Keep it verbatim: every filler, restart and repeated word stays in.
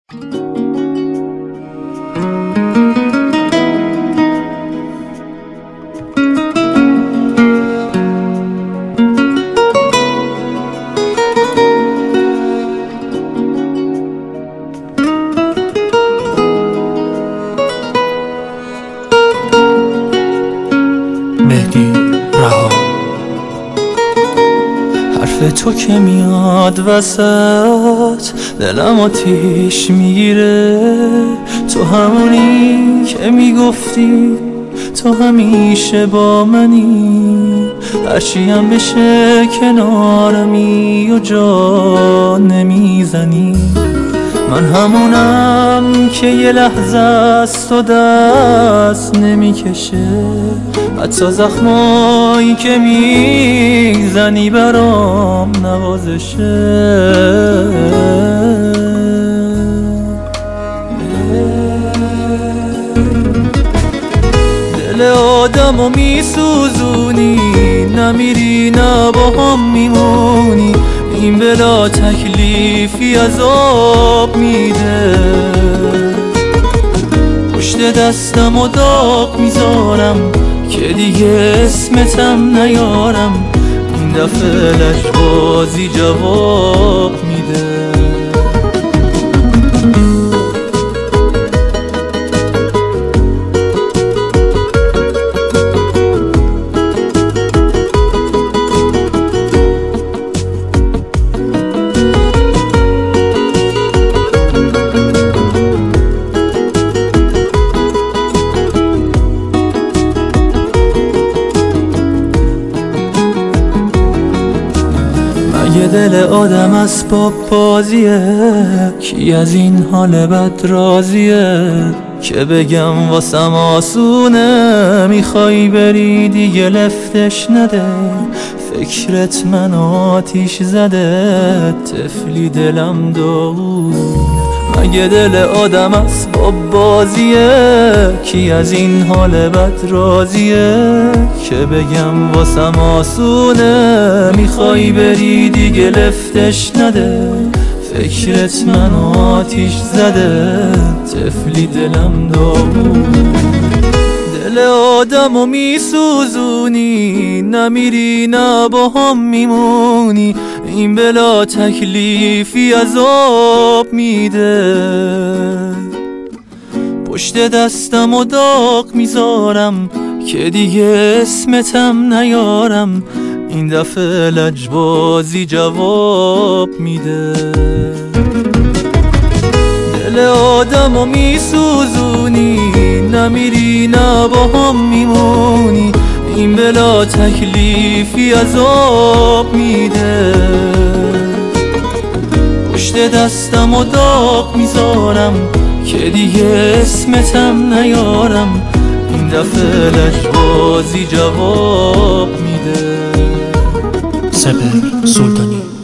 مهدی رها. حرف تو که میاد وسط دلم آتیش میگیره، تو همونی که میگفتی تو همیشه با منی، هرچی هم بشه کنارمی و جا نمیزنی. من همونم که یه لحظه از تو دست نمیکشه، حتی زخمایی که میزنی برام نوازشه. دل آدمو میسوزونی، نمیری نه با هم میمونی، این بلا تکلیفی عذاب میده. پشت دستم و داغ میذارم که دیگه اسمتم نیارم، این دفعه لجبازی جواب میده. یه دل آدم اسباب بازیه، کی از این حال بد راضیه؟ که بگم واسم آسونه، میخوای بری دیگه لفتش نده. فکرت من آتیش زده، تفلی دلم داغونه. مگه دل آدم اسباب بازیه، کی از این حال بد راضیه؟ که بگم واسم آسونه، میخوای بری دیگه لفتش نده. فکرت من آتیش زده، تفلی دلم داغونه. دل آدمو میسوزونی، نمیری نه با هم میمونی، این بلا تکلیفی عذاب میده. پشت دستم و داغ میذارم که دیگه اسمتم نیارم، این دفعه لجبازی جواب میده. دل آدمو میسوزونی، نمیری نه با هم میمونی، این بلا تکلیفی عذاب میده. پشت دستم و داغ میذارم که دیگه اسمتم نیارم، این دفعه لجبازی جواب میده. سپهر سلطانی.